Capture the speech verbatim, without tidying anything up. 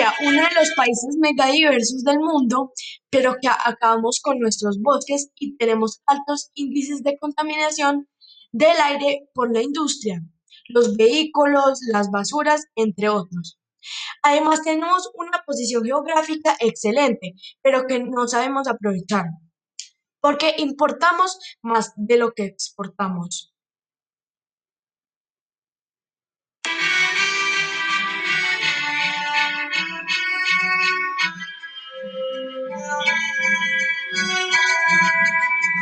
Colombia, uno de los países megadiversos del mundo, pero que a- acabamos con nuestros bosques y tenemos altos índices de contaminación del aire por la industria, los vehículos, las basuras, entre otros. Además, tenemos una posición geográfica excelente, pero que no sabemos aprovechar, porque importamos más de lo que exportamos.